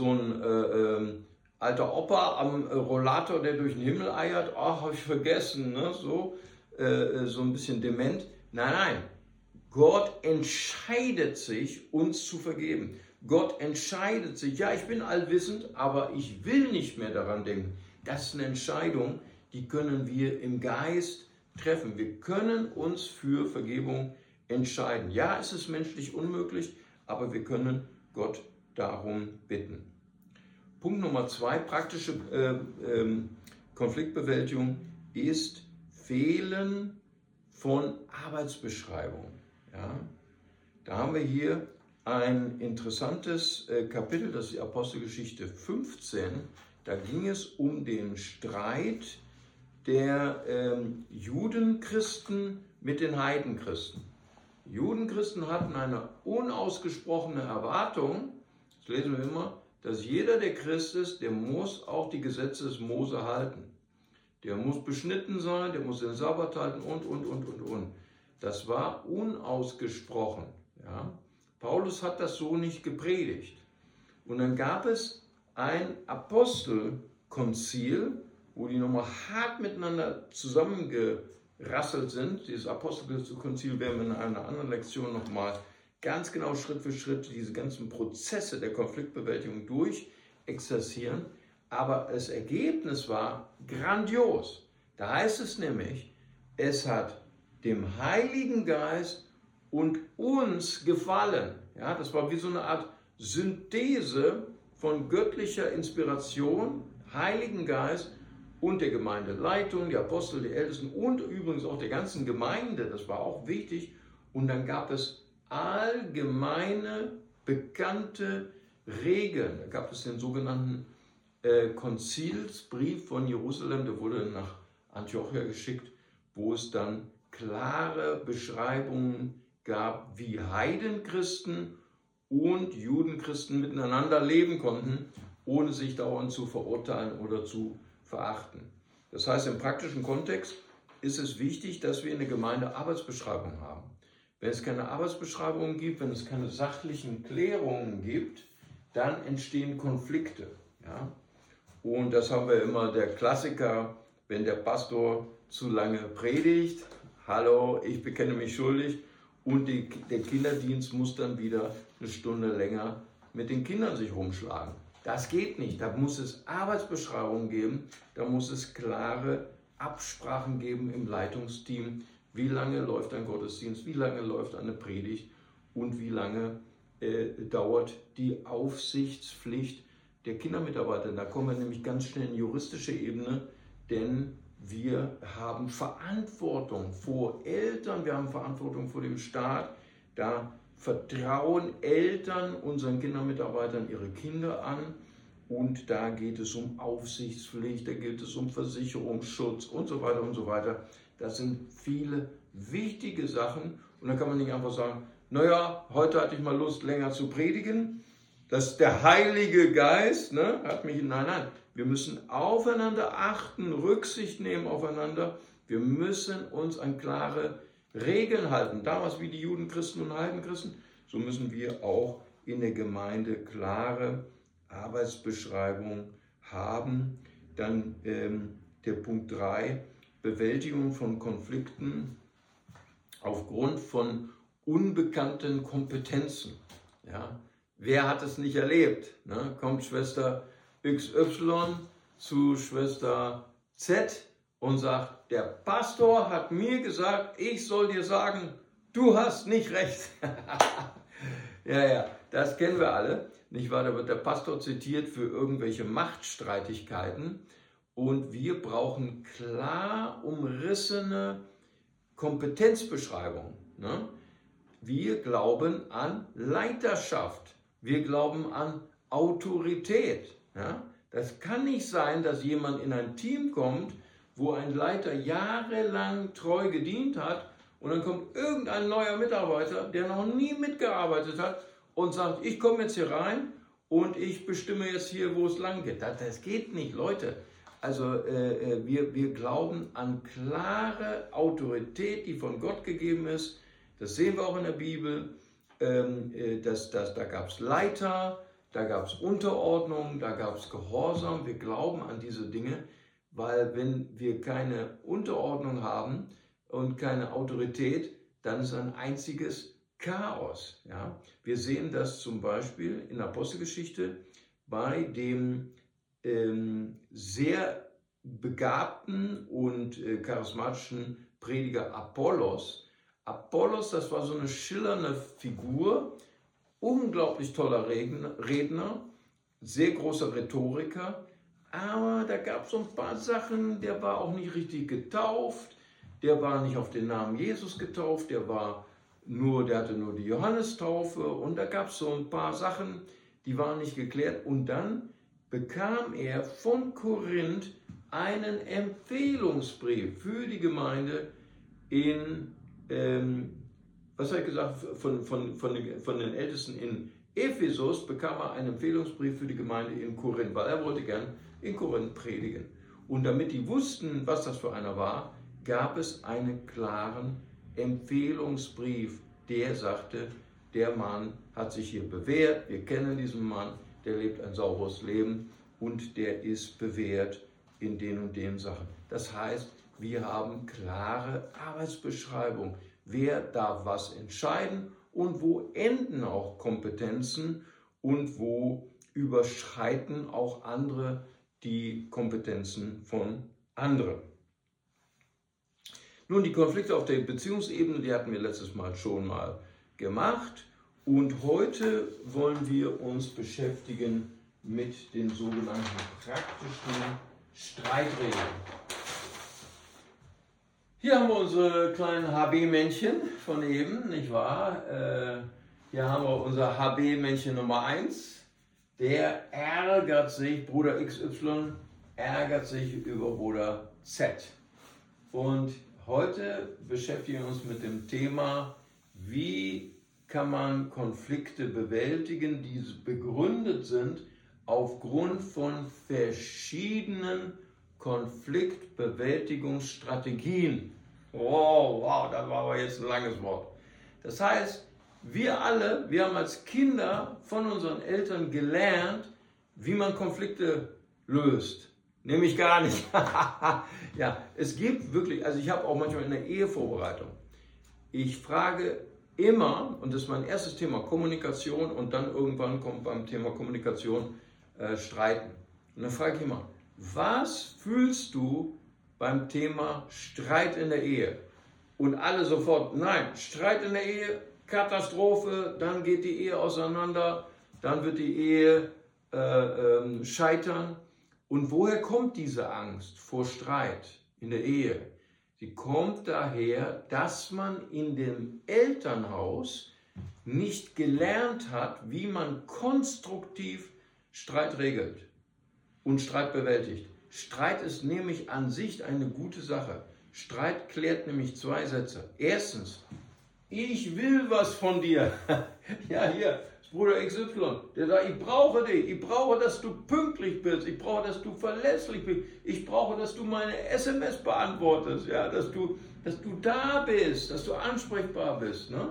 alter Opa am Rollator, der durch den Himmel eiert? Ach, habe ich vergessen, ne? So ein bisschen dement. Nein. Gott entscheidet sich, uns zu vergeben. Gott entscheidet sich, ja, ich bin allwissend, aber ich will nicht mehr daran denken. Das ist eine Entscheidung, die können wir im Geist treffen. Wir können uns für Vergebung entscheiden. Ja, es ist menschlich unmöglich, aber wir können Gott darum bitten. Punkt Nummer 2, praktische Konfliktbewältigung, ist Fehlen von Arbeitsbeschreibung. Ja? Da haben wir hier ein interessantes Kapitel, das ist die Apostelgeschichte 15. Da ging es um den Streit der Judenchristen mit den Heidenchristen. Judenchristen hatten eine unausgesprochene Erwartung, das lesen wir immer, dass jeder, der Christ ist, der muss auch die Gesetze des Mose halten. Der muss beschnitten sein, der muss den Sabbat halten und. Das war unausgesprochen. Ja? Paulus hat das so nicht gepredigt. Und dann gab es ein Apostelkonzil, wo die nochmal hart miteinander zusammengerasselt sind. Dieses Apostelkonzil werden wir in einer anderen Lektion nochmal ganz genau Schritt für Schritt diese ganzen Prozesse der Konfliktbewältigung durchexerzieren. Aber das Ergebnis war grandios. Da heißt es nämlich, es hat dem Heiligen Geist und uns gefallen. Ja, das war wie so eine Art Synthese von göttlicher Inspiration, Heiligen Geist und der Gemeindeleitung, die Apostel, die Ältesten und übrigens auch der ganzen Gemeinde. Das war auch wichtig. Und dann gab es allgemeine, bekannte Regeln. Da gab es den sogenannten Konzilsbrief von Jerusalem, der wurde nach Antiochia geschickt, wo es dann klare Beschreibungen gab, wie Heidenchristen und Judenchristen miteinander leben konnten, ohne sich dauernd zu verurteilen oder zu verachten. Das heißt, im praktischen Kontext ist es wichtig, dass wir in der Gemeinde Arbeitsbeschreibungen haben. Wenn es keine Arbeitsbeschreibungen gibt, wenn es keine sachlichen Klärungen gibt, dann entstehen Konflikte. Ja? Und das haben wir immer, der Klassiker, wenn der Pastor zu lange predigt, hallo, ich bekenne mich schuldig, und der Kinderdienst muss dann wieder eine Stunde länger mit den Kindern sich rumschlagen. Das geht nicht, da muss es Arbeitsbeschreibungen geben, da muss es klare Absprachen geben im Leitungsteam, wie lange läuft ein Gottesdienst, wie lange läuft eine Predigt und wie lange dauert die Aufsichtspflicht der Kindermitarbeiter. Da kommen wir nämlich ganz schnell in die juristische Ebene, denn wir haben Verantwortung vor Eltern, wir haben Verantwortung vor dem Staat. Da vertrauen Eltern unseren Kindermitarbeitern ihre Kinder an und da geht es um Aufsichtspflicht, da geht es um Versicherungsschutz und so weiter und so weiter. Das sind viele wichtige Sachen und dann kann man nicht einfach sagen, naja, heute hatte ich mal Lust, länger zu predigen. Das der Heilige Geist hat mich, nein, wir müssen aufeinander achten, Rücksicht nehmen aufeinander. Wir müssen uns an klare Regeln halten. Damals wie die Judenchristen und Heidenchristen, so müssen wir auch in der Gemeinde klare Arbeitsbeschreibungen haben. Dann der Punkt 3, Bewältigung von Konflikten aufgrund von unbekannten Kompetenzen. Ja? Wer hat es nicht erlebt? Ne? Kommt Schwester XY zu Schwester Z und sagt, der Pastor hat mir gesagt, ich soll dir sagen, du hast nicht recht. Ja, das kennen wir alle. Nicht wahr? Da wird der Pastor zitiert für irgendwelche Machtstreitigkeiten und wir brauchen klar umrissene Kompetenzbeschreibungen. Ne? Wir glauben an Leiterschaft. Wir glauben an Autorität. Ja? Das kann nicht sein, dass jemand in ein Team kommt, wo ein Leiter jahrelang treu gedient hat und dann kommt irgendein neuer Mitarbeiter, der noch nie mitgearbeitet hat und sagt, ich komme jetzt hier rein und ich bestimme jetzt hier, wo es lang geht. Das geht nicht, Leute. Also wir glauben an klare Autorität, die von Gott gegeben ist. Das sehen wir auch in der Bibel. Da gab es Leiter, da gab es Unterordnung, da gab es Gehorsam. Wir glauben an diese Dinge, weil wenn wir keine Unterordnung haben und keine Autorität, dann ist ein einziges Chaos. Ja? Wir sehen das zum Beispiel in der Apostelgeschichte bei dem sehr begabten und charismatischen Prediger Apollos. Apollos, das war so eine schillernde Figur, unglaublich toller Redner, sehr großer Rhetoriker, aber da gab es so ein paar Sachen, der war auch nicht richtig getauft, der war nicht auf den Namen Jesus getauft, der hatte nur die Johannestaufe und da gab es so ein paar Sachen, die waren nicht geklärt und dann bekam er von Korinth einen Empfehlungsbrief für die Gemeinde in was habe ich gesagt, von den Ältesten in Ephesus bekam er einen Empfehlungsbrief für die Gemeinde in Korinth, weil er wollte gern in Korinth predigen. Und damit die wussten, was das für einer war, gab es einen klaren Empfehlungsbrief, der sagte, der Mann hat sich hier bewährt, wir kennen diesen Mann, der lebt ein sauberes Leben und der ist bewährt in den und den Sachen. Das heißt, wir haben klare Arbeitsbeschreibung. Wer darf was entscheiden und wo enden auch Kompetenzen und wo überschreiten auch andere die Kompetenzen von anderen. Nun, die Konflikte auf der Beziehungsebene, die hatten wir letztes Mal schon mal gemacht. Und heute wollen wir uns beschäftigen mit den sogenannten praktischen Streitregeln. Hier haben wir unsere kleinen HB-Männchen von eben, nicht wahr? Hier haben wir unser HB-Männchen Nummer 1. Der ärgert sich, Bruder XY ärgert sich über Bruder Z. Und heute beschäftigen wir uns mit dem Thema, wie kann man Konflikte bewältigen, die begründet sind aufgrund von verschiedenen Konfliktbewältigungsstrategien. Wow, das war aber jetzt ein langes Wort. Das heißt, wir haben als Kinder von unseren Eltern gelernt, wie man Konflikte löst. Nämlich gar nicht. Ja, es gibt wirklich, also ich habe auch manchmal in der Ehevorbereitung, ich frage immer, und das ist mein erstes Thema, Kommunikation, und dann irgendwann kommt beim Thema Kommunikation Streiten. Und dann frage ich immer, was fühlst du beim Thema Streit in der Ehe? Und alle sofort, nein, Streit in der Ehe, Katastrophe, dann geht die Ehe auseinander, dann wird die Ehe scheitern. Und woher kommt diese Angst vor Streit in der Ehe? Sie kommt daher, dass man in dem Elternhaus nicht gelernt hat, wie man konstruktiv Streit regelt und Streit bewältigt. Streit ist nämlich an sich eine gute Sache. Streit klärt nämlich zwei Sätze. Erstens, ich will was von dir. Ja, hier, das Bruder XY, der sagt, ich brauche dich, ich brauche, dass du pünktlich bist, ich brauche, dass du verlässlich bist, ich brauche, dass du meine SMS beantwortest, ja, dass du da bist, dass du ansprechbar bist. Ne?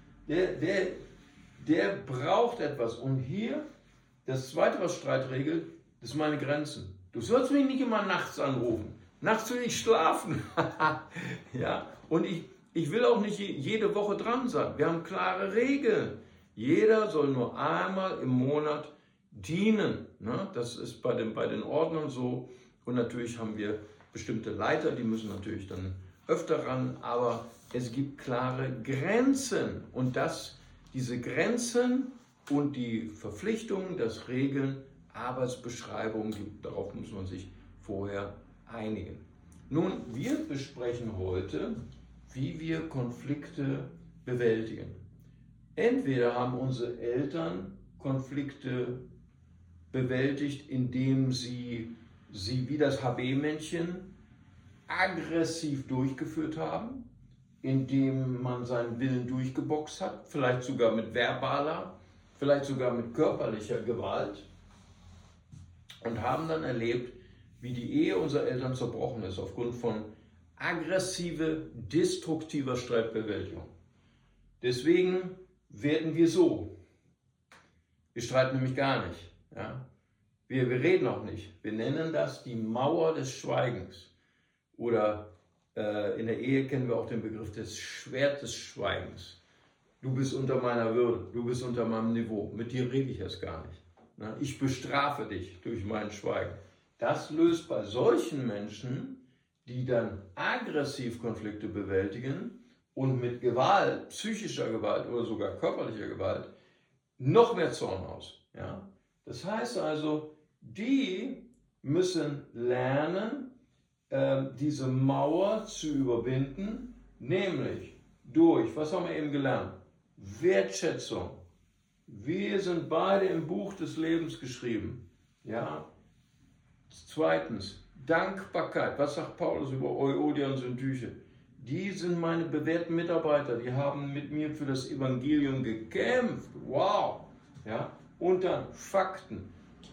Der braucht etwas. Und hier, das Zweite, was Streit regelt, das sind meine Grenzen. Du sollst mich nicht immer nachts anrufen. Nachts will ich schlafen. Ja, und ich will auch nicht jede Woche dran sein. Wir haben klare Regeln. Jeder soll nur einmal im Monat dienen. Ne? Das ist bei den Ordnern so. Und natürlich haben wir bestimmte Leiter, die müssen natürlich dann öfter ran. Aber es gibt klare Grenzen. Und diese Grenzen und die Verpflichtungen, das Regeln, Arbeitsbeschreibungen, darauf muss man sich vorher einigen. Nun, wir besprechen heute, wie wir Konflikte bewältigen. Entweder haben unsere Eltern Konflikte bewältigt, indem sie wie das HB-Männchen aggressiv durchgeführt haben, indem man seinen Willen durchgeboxt hat, vielleicht sogar mit verbaler, vielleicht sogar mit körperlicher Gewalt, und haben dann erlebt, wie die Ehe unserer Eltern zerbrochen ist aufgrund von aggressiver, destruktiver Streitbewältigung. Deswegen werden wir so. Wir streiten nämlich gar nicht. Ja? Wir reden auch nicht. Wir nennen das die Mauer des Schweigens. Oder in der Ehe kennen wir auch den Begriff des Schwert des Schweigens. Du bist unter meiner Würde, du bist unter meinem Niveau. Mit dir rede ich erst gar nicht. Ich bestrafe dich durch mein Schweigen. Das löst bei solchen Menschen, die dann aggressiv Konflikte bewältigen und mit Gewalt, psychischer Gewalt oder sogar körperlicher Gewalt, noch mehr Zorn aus. Ja? Das heißt also, die müssen lernen, diese Mauer zu überwinden, nämlich durch, was haben wir eben gelernt? Wertschätzung. Wir sind beide im Buch des Lebens geschrieben. Ja? Zweitens, Dankbarkeit. Was sagt Paulus über Euodia und Syntyche? Die sind meine bewährten Mitarbeiter. Die haben mit mir für das Evangelium gekämpft. Wow! Ja? Und dann Fakten.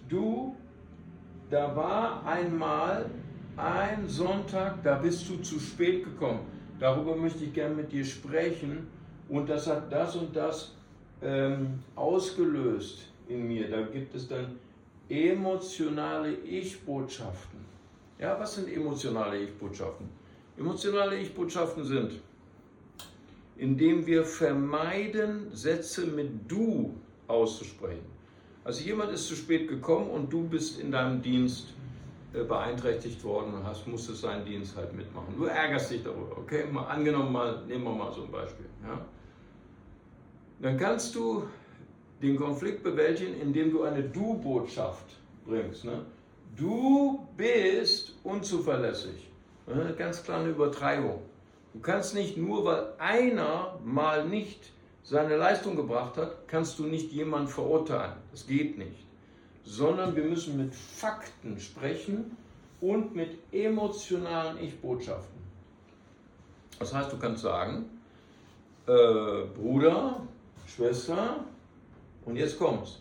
Da war einmal ein Sonntag, da bist du zu spät gekommen. Darüber möchte ich gerne mit dir sprechen. Und das hat das und das ausgelöst. in mir. Da gibt es dann emotionale Ich-Botschaften. Ja, was sind emotionale Ich-Botschaften? Emotionale Ich-Botschaften sind, indem wir vermeiden, Sätze mit du auszusprechen. Also jemand ist zu spät gekommen und du bist in deinem Dienst beeinträchtigt worden und musstest seinen Dienst halt mitmachen. Du ärgerst dich darüber, okay? Mal angenommen, nehmen wir mal so ein Beispiel. Ja? Dann kannst du den Konflikt bewältigen, indem du eine Du-Botschaft bringst. Ne? Du bist unzuverlässig. Ne? Ganz klar eine Übertreibung. Du kannst nicht nur, weil einer mal nicht seine Leistung gebracht hat, kannst du nicht jemanden verurteilen. Das geht nicht. Sondern wir müssen mit Fakten sprechen und mit emotionalen Ich-Botschaften. Das heißt, du kannst sagen, Bruder, Schwester, und jetzt kommt's.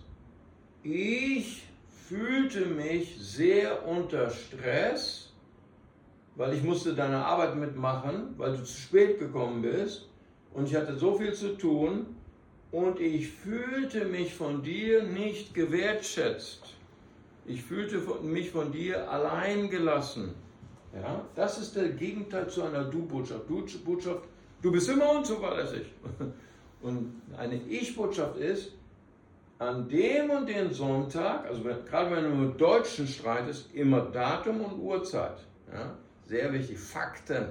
Ich fühlte mich sehr unter Stress, weil ich musste deine Arbeit mitmachen, weil du zu spät gekommen bist und ich hatte so viel zu tun und ich fühlte mich von dir nicht gewertschätzt. Ich fühlte mich von dir allein gelassen. Ja, das ist der Gegenteil zu einer Du-Botschaft. Du-Botschaft, du bist immer unzuverlässig. Und eine Ich-Botschaft ist, an dem und den Sonntag, also gerade wenn du mit Deutschen streitest, immer Datum und Uhrzeit. Ja? Sehr wichtig, Fakten.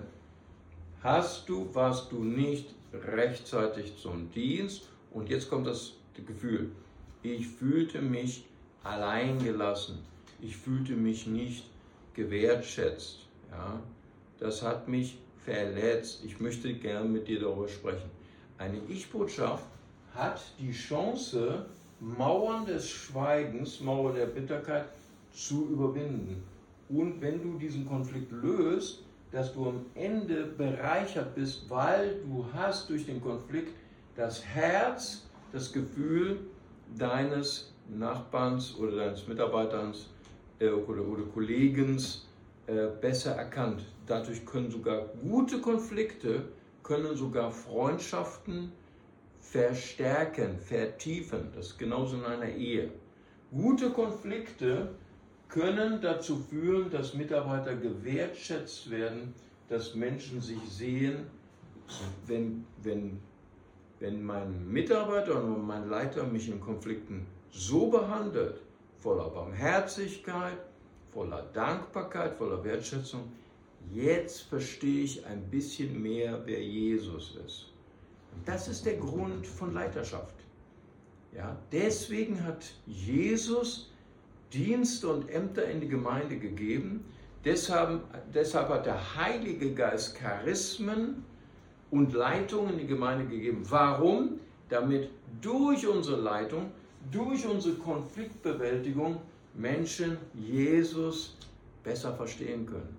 Warst du nicht rechtzeitig zum Dienst? Und jetzt kommt das Gefühl, ich fühlte mich alleingelassen. Ich fühlte mich nicht gewertschätzt. Ja? Das hat mich verletzt. Ich möchte gern mit dir darüber sprechen. Eine Ich-Botschaft hat die Chance, Mauern des Schweigens, Mauern der Bitterkeit zu überwinden. Und wenn du diesen Konflikt löst, dass du am Ende bereichert bist, weil du hast durch den Konflikt das Herz, das Gefühl deines Nachbarns oder deines Mitarbeiters oder Kollegens besser erkannt. Dadurch können sogar gute Konflikte, können sogar Freundschaften verstärken, vertiefen. Das ist genauso in einer Ehe. Gute Konflikte können dazu führen, dass Mitarbeiter gewertschätzt werden, dass Menschen sich sehen, wenn mein Mitarbeiter oder mein Leiter mich in Konflikten so behandelt, voller Barmherzigkeit, voller Dankbarkeit, voller Wertschätzung, jetzt verstehe ich ein bisschen mehr, wer Jesus ist. Und das ist der Grund von Leiterschaft. Ja, deswegen hat Jesus Dienste und Ämter in die Gemeinde gegeben. Deshalb hat der Heilige Geist Charismen und Leitungen in die Gemeinde gegeben. Warum? Damit durch unsere Leitung, durch unsere Konfliktbewältigung Menschen Jesus besser verstehen können.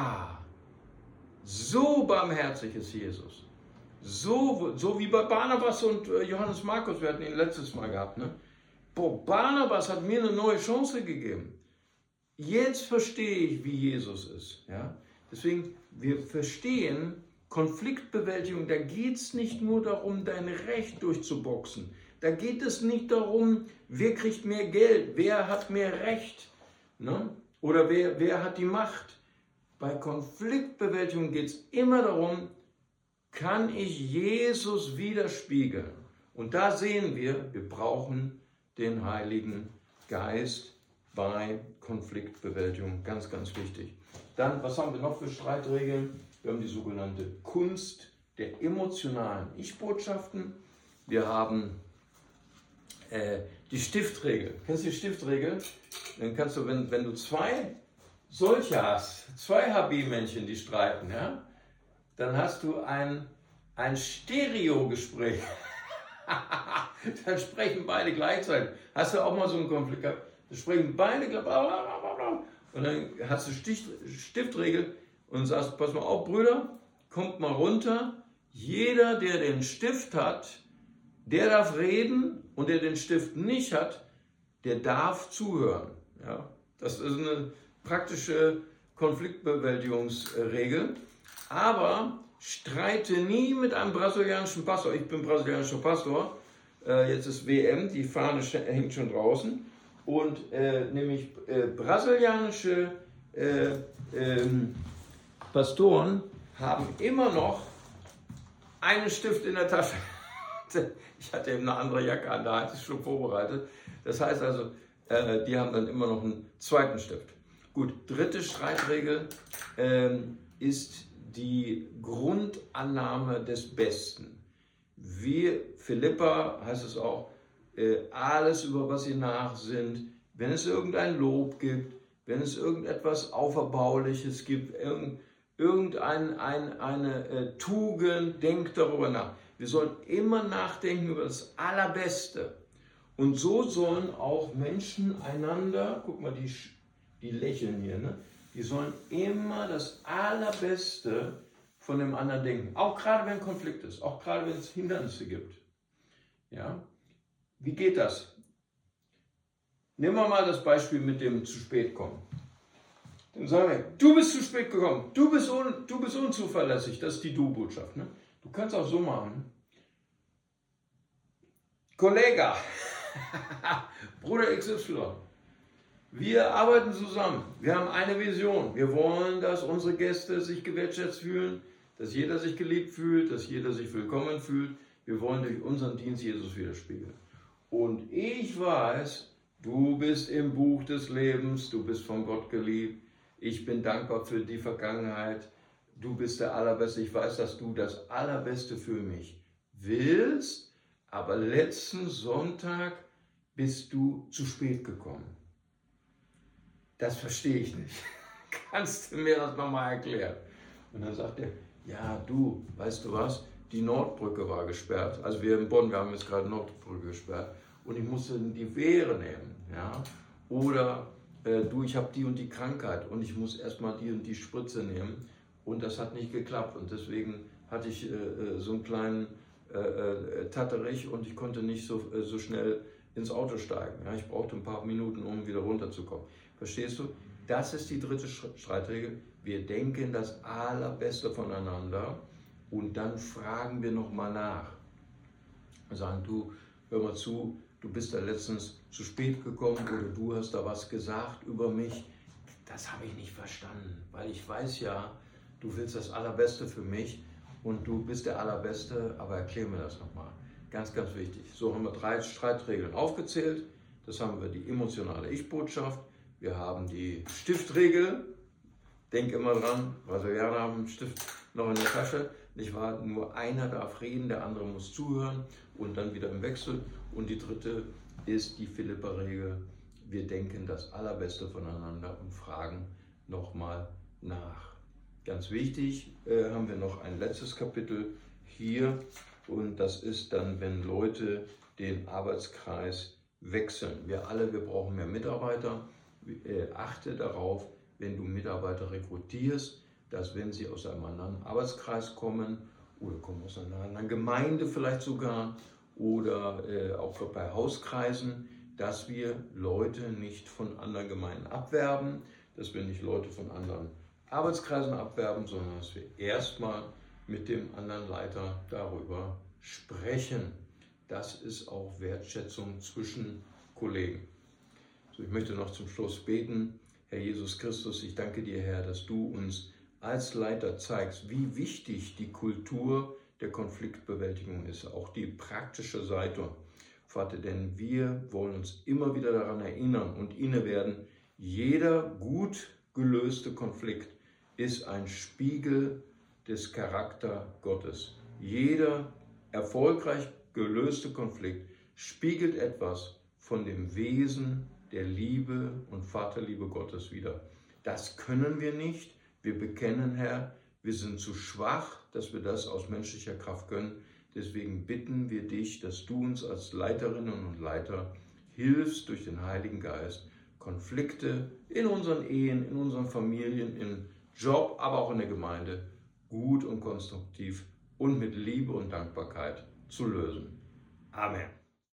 So barmherzig ist Jesus. So wie bei Barnabas und Johannes Markus, wir hatten ihn letztes Mal gehabt. Ne? Barnabas hat mir eine neue Chance gegeben. Jetzt verstehe ich, wie Jesus ist. Ja? Deswegen, wir verstehen Konfliktbewältigung, da geht es nicht nur darum, dein Recht durchzuboxen. Da geht es nicht darum, wer kriegt mehr Geld, wer hat mehr Recht, ne? Oder wer hat die Macht. Bei Konfliktbewältigung geht es immer darum, kann ich Jesus widerspiegeln? Und da sehen wir brauchen den Heiligen Geist bei Konfliktbewältigung. Ganz, ganz wichtig. Dann, was haben wir noch für Streitregeln? Wir haben die sogenannte Kunst der emotionalen Ich-Botschaften. Wir haben die Stiftregel. Kennst du die Stiftregel? Dann kannst du, wenn du zwei solche hast, zwei HB-Männchen, die streiten, ja, dann hast du ein Stereo-Gespräch. Dann sprechen beide gleichzeitig. Hast du auch mal so einen Konflikt gehabt? Dann sprechen beide blablabla. Und dann hast du Stiftregel und sagst, pass mal auf, Brüder, kommt mal runter. Jeder, der den Stift hat, der darf reden und der den Stift nicht hat, der darf zuhören. Ja? Das ist eine praktische Konfliktbewältigungsregel. Aber streite nie mit einem brasilianischen Pastor. Ich bin brasilianischer Pastor. jetzt ist WM, die Fahne hängt schon draußen. Und nämlich brasilianische Pastoren haben immer noch einen Stift in der Tasche. Ich hatte eben eine andere Jacke an, da hatte ich schon vorbereitet. Das heißt also, die haben dann immer noch einen zweiten Stift. Gut, dritte Streitregel ist die Grundannahme des Besten. Wir, Philippa heißt es auch, alles über was ihr nachsinnt, wenn es irgendein Lob gibt, wenn es irgendetwas Auferbauliches gibt, irgendeine Tugend, denkt darüber nach. Wir sollen immer nachdenken über das Allerbeste. Und so sollen auch Menschen einander, guck mal, die lächeln hier, ne? Die sollen immer das Allerbeste von dem anderen denken. Auch gerade wenn Konflikt ist, auch gerade wenn es Hindernisse gibt. Ja? Wie geht das? Nehmen wir mal das Beispiel mit dem zu spät kommen. Dann sagen wir, du bist zu spät gekommen, du bist unzuverlässig, das ist die Du-Botschaft. Ne? Du kannst auch so machen. Kollege, Bruder XY, wir arbeiten zusammen, wir haben eine Vision, wir wollen, dass unsere Gäste sich gewertschätzt fühlen, dass jeder sich geliebt fühlt, dass jeder sich willkommen fühlt. Wir wollen durch unseren Dienst Jesus widerspiegeln. Und ich weiß, du bist im Buch des Lebens, du bist von Gott geliebt. Ich bin dankbar für die Vergangenheit. Du bist der Allerbeste. Ich weiß, dass du das Allerbeste für mich willst, aber letzten Sonntag bist du zu spät gekommen. Das verstehe ich nicht. Kannst du mir das nochmal erklären? Und dann sagt er, ja du, weißt du was, die Nordbrücke war gesperrt. Also wir in Bonn, wir haben jetzt gerade Nordbrücke gesperrt. Und ich musste die Fähre nehmen. Ja? Oder du, ich habe die und die Krankheit und ich muss erstmal die und die Spritze nehmen. Und das hat nicht geklappt. Und deswegen hatte ich so einen kleinen Tatterich und ich konnte nicht so schnell ins Auto steigen. Ja? Ich brauchte ein paar Minuten, um wieder runterzukommen. Verstehst du? Das ist die dritte Streitregel. Wir denken das Allerbeste voneinander und dann fragen wir nochmal nach. Wir sagen, du, hör mal zu, du bist da letztens zu spät gekommen oder du hast da was gesagt über mich. Das habe ich nicht verstanden, weil ich weiß ja, du willst das Allerbeste für mich und du bist der Allerbeste, aber erklär mir das nochmal. Ganz, ganz wichtig. So haben wir 3 Streitregeln aufgezählt. Das haben wir die emotionale Ich-Botschaft. Wir haben die Stiftregel. Denk immer dran, Brasilianer haben einen Stift noch in der Tasche. Nicht wahr? Nur einer darf reden, der andere muss zuhören und dann wieder im Wechsel. Und die dritte ist die Philippa-Regel. Wir denken das Allerbeste voneinander und fragen nochmal nach. Ganz wichtig, haben wir noch ein letztes Kapitel hier. Und das ist dann, wenn Leute den Arbeitskreis wechseln. Wir brauchen mehr Mitarbeiter. Achte darauf, wenn du Mitarbeiter rekrutierst, dass wenn sie aus einem anderen Arbeitskreis kommen oder kommen aus einer anderen Gemeinde vielleicht sogar oder auch bei Hauskreisen, dass wir Leute nicht von anderen Gemeinden abwerben, dass wir nicht Leute von anderen Arbeitskreisen abwerben, sondern dass wir erstmal mit dem anderen Leiter darüber sprechen. Das ist auch Wertschätzung zwischen Kollegen. So, ich möchte noch zum Schluss beten. Herr Jesus Christus, ich danke dir, Herr, dass du uns als Leiter zeigst, wie wichtig die Kultur der Konfliktbewältigung ist, auch die praktische Seite. Vater, denn wir wollen uns immer wieder daran erinnern und inne werden, jeder gut gelöste Konflikt ist ein Spiegel des Charakters Gottes. Jeder erfolgreich gelöste Konflikt spiegelt etwas von dem Wesen der Liebe und Vaterliebe Gottes wider. Das können wir nicht. Wir bekennen, Herr, wir sind zu schwach, dass wir das aus menschlicher Kraft können. Deswegen bitten wir dich, dass du uns als Leiterinnen und Leiter hilfst durch den Heiligen Geist, Konflikte in unseren Ehen, in unseren Familien, im Job, aber auch in der Gemeinde gut und konstruktiv und mit Liebe und Dankbarkeit zu lösen. Amen.